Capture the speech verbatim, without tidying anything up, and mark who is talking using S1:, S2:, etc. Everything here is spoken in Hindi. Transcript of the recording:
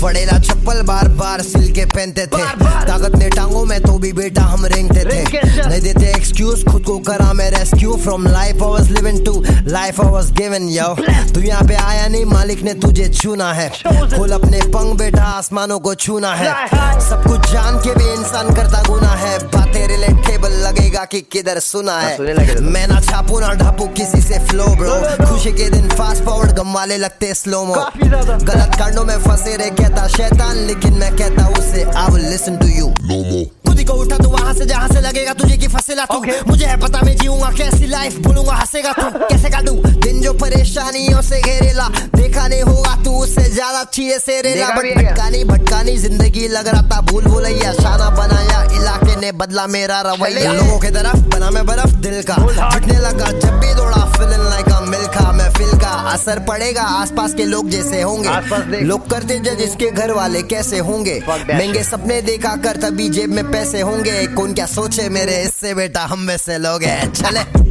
S1: पड़ेला चप्पल बार बार सिल के पहनते थे, ताकत ने टांगों में तो भी बेटा हम रेंगते थे। नहीं देते एक्सक्यूज, खुद को करा मैं rescue from life I was living to life I was given. यो तू यहाँ पे आया नहीं, मालिक ने तुझे चुना है। खोल अपने पंख बेटा, आसमानों को छूना है। सब कुछ जान के भी इंसान करता गुना है। बातें रिलेटेबल लगेगा कि किधर सुना है। मैं ना छापू ना ढापू किसी से फ्लो ब्रो, खुशी के दिन फास्ट फॉरवर्ड, गम वाले लगते स्लोमो। गलत कांडों में फंसे रहे कहता शैतान, लेकिन मैं कहता उसे I will listen to you no more. खुद ही को उठा तू वहां से जहां से लगेगा तुझे की फसेला तू। मुझे है पता मैं जीऊंगा कैसी लाइफ, बोलूंगा हंसेगा तू। कैसे काटू दिन जो परेशानियों से घेरेला, देखा नहीं होगा तू उससे ज्यादा चीजें से रेला। बट भटकानी भटकानी जिंदगी लग रहा था भूल भुलैया, शाना बनाया इलाके ने बदला मेरा रवैया। लोगों की तरफ बना मैं बर्फ दिल का, फटने लगा जब भी दौड़ा फीलिंग लाइक अ मिल्खा। महफिल का असर पड़ेगा आसपास के लोग जैसे होंगे, लोग करते जज इसके घर वाले कैसे होंगे। महंगे सपने देखा कर तभी जेब में पैसे होंगे, कौन क्या सोचे मेरे इससे बेटा हम में से लोग हैं। चले